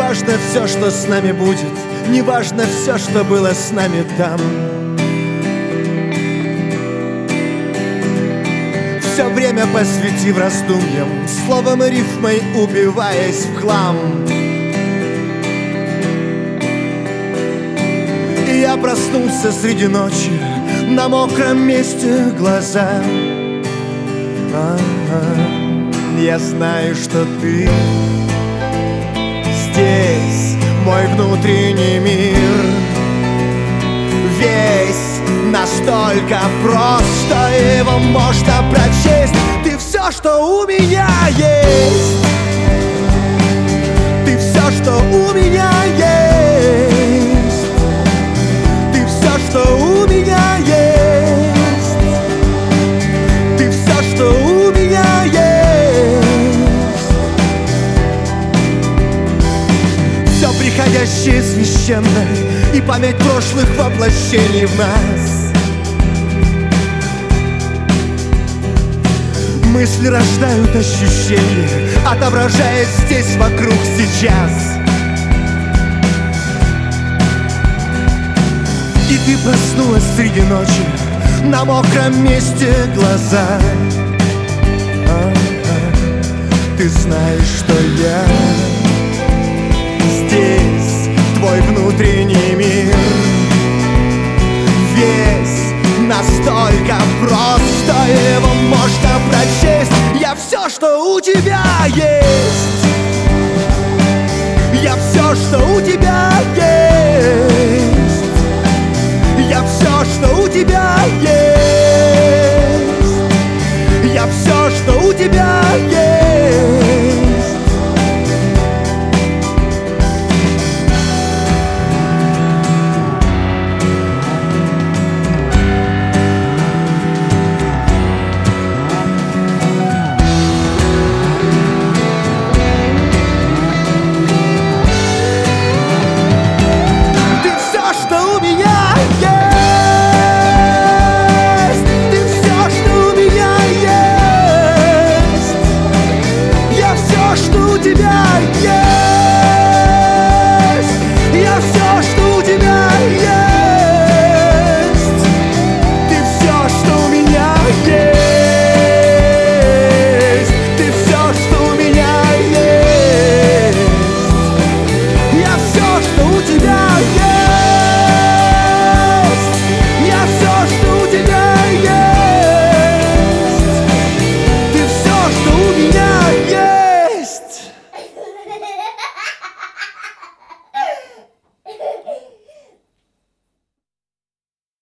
важно все, что с нами будет, не важно все, что было с нами там. Все время посвятив раздумьям, словом и рифмой упиваясь в хлам. И я проснулся среди ночи, на мокром месте глаза. Я знаю, что ты здесь, мой внутренний мир. Весь настолько просто, его можно прочесть. Ты все, что у меня есть. Ты все, что у меня есть. Ты все, что у меня есть. Ты все, что у меня есть. Все приходящее священное и память прошлых воплощений в нас. Мысли рождают ощущения, отображаясь здесь вокруг сейчас. И ты проснулась среди ночи, на мокром месте глаза. Ты знаешь, что я здесь, твой внутренний мир. Весь настолько просто, его можно прочесть. Я все, что у тебя есть. Я все, что у тебя есть. Я все, что у тебя есть.